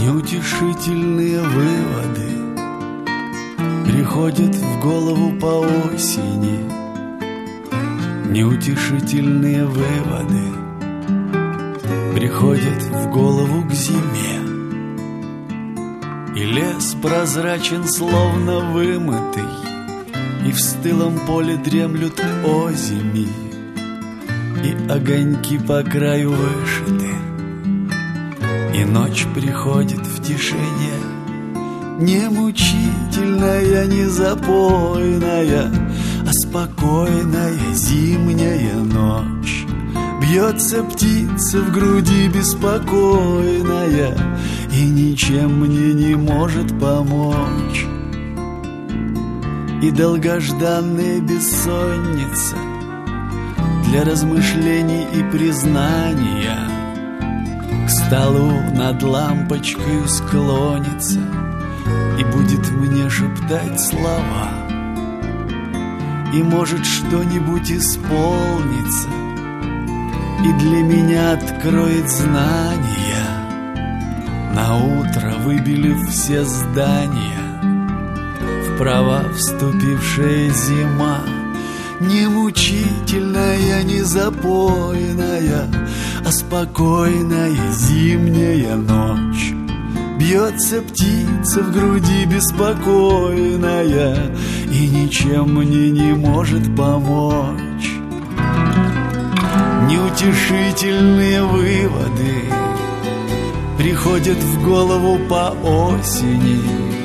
Неутешительные выводы приходят в голову по осени. Неутешительные выводы приходят в голову к зиме. И лес прозрачен, словно вымытый, и в стылом поле дремлют озими, и огоньки по краю вышиты, и ночь приходит в тишине. Не мучительная, не запойная, а спокойная зимняя ночь. Бьется птица в груди беспокойная, и ничем мне не может помочь. И долгожданная бессонница для размышлений и признания к столу над лампочкой склонится и будет мне шептать слова. И может что-нибудь исполнится, и для меня откроет знания, наутро выбелив все здания. Вправо вступившая зима, не мучительная, не запойная, а спокойная зимняя ночь. Бьется птица в груди беспокойная, и ничем мне не может помочь. Неутешительные выводы приходят в голову по осени.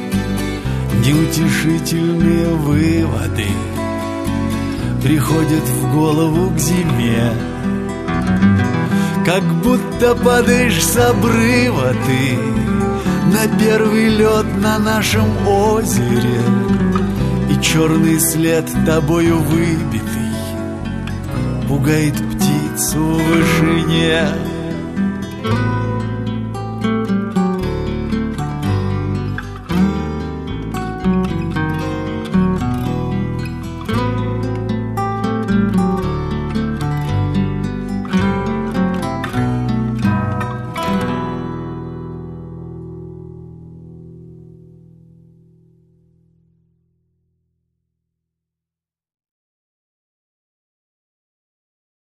Неутешительные выводы приходят в голову к зиме. Как будто падаешь с обрыва ты на первый лед на нашем озере, и черный след тобою выбитый пугает птицу в вышине.